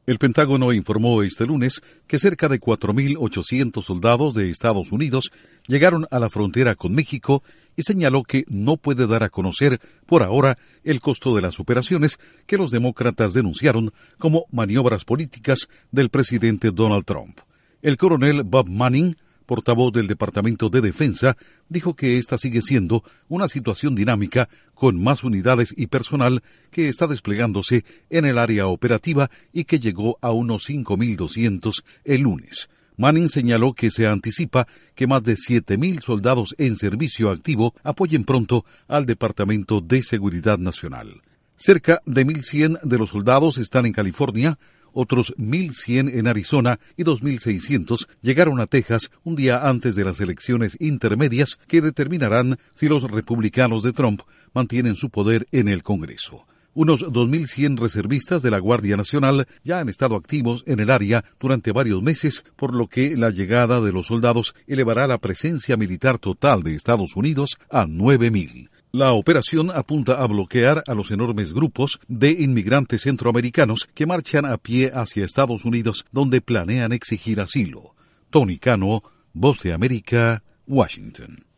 El Pentágono informó este lunes que cerca de 4.800 soldados de Estados Unidos llegaron a la frontera con México y señaló que no puede dar a conocer por ahora el costo de las operaciones que los demócratas denunciaron como maniobras políticas del presidente Donald Trump. El coronel Bob Manning, portavoz del Departamento de Defensa, dijo que esta sigue siendo una situación dinámica con más unidades y personal que está desplegándose en el área operativa y que llegó a unos 5.200 el lunes. Manning señaló que se anticipa que más de 7.000 soldados en servicio activo apoyen pronto al Departamento de Seguridad Nacional. Cerca de 1.100 de los soldados están en California, otros 1.100 en Arizona y 2.600 llegaron a Texas un día antes de las elecciones intermedias que determinarán si los republicanos de Trump mantienen su poder en el Congreso. Unos 2.100 reservistas de la Guardia Nacional ya han estado activos en el área durante varios meses, por lo que la llegada de los soldados elevará la presencia militar total de Estados Unidos a 9.000. La operación apunta a bloquear a los enormes grupos de inmigrantes centroamericanos que marchan a pie hacia Estados Unidos, donde planean exigir asilo. Tony Cano, Voz de América, Washington.